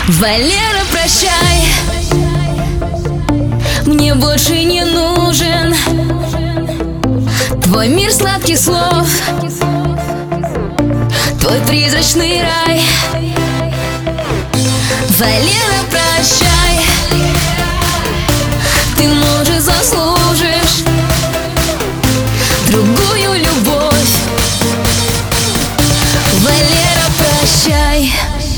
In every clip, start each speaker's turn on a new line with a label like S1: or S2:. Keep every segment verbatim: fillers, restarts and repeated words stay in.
S1: Валера, прощай, мне больше не нужен твой мир сладких слов, твой призрачный рай. Валера, прощай, ты, может, заслужишь другую любовь. Валера, прощай.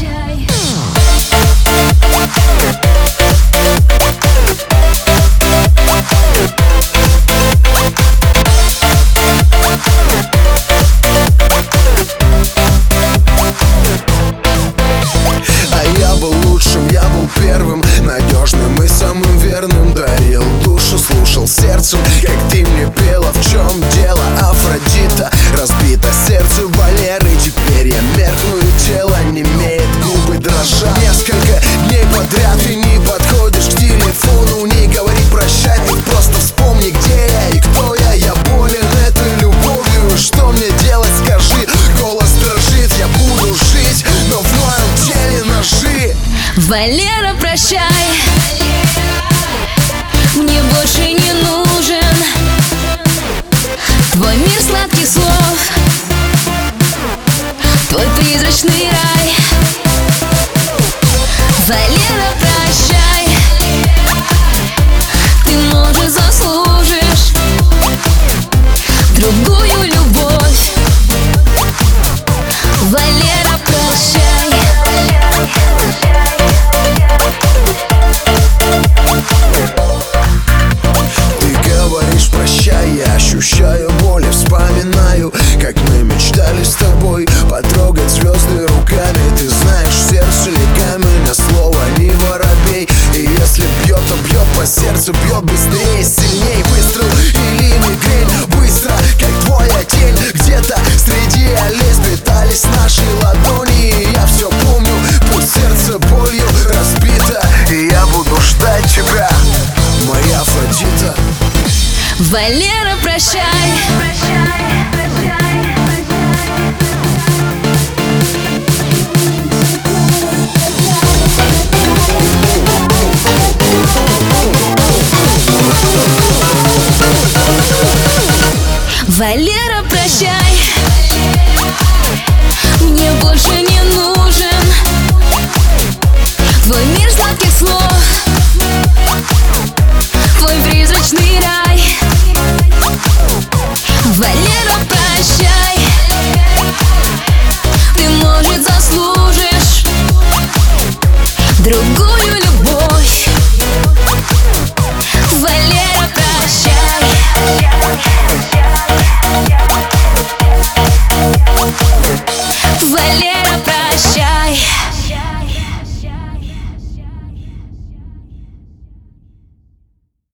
S2: Я был первым, надежным и самым верным. Дарил душу, слушал сердцем, как ты мне пела. В чем дело, Афродита? Разбито сердце Валеры. Теперь я меркну и тело немеет, губы дрожат. Несколько дней подряд ты не подходишь к телефону. Не говори прощай, ты просто вспомни, где я и кто я. Я болен этой любовью, что мне делать, скажи. Голос дрожит, я буду жить, но в моем теле ножи.
S1: Валера, прощай, мне больше не нужен твой мир сладких слов, твой призрачный рай. Валера, прощай, ты, может, заслужишь другую любовь. Валера, прощай.
S2: Я ощущаю боль и вспоминаю, как мы мечтали с тобой потрогать звезды руками. Ты знаешь, в сердце ли камень, а слово не воробей. И если бьет, то бьет по сердцу, бьет быстрее, сильней. Выстрел или мигрень, быстро, как твоя тень. Где-то среди лес питались наши ладони. И я все помню, пусть сердце болью разбито, и я буду ждать тебя, моя Афродита.
S1: Валера, прощай, Валера.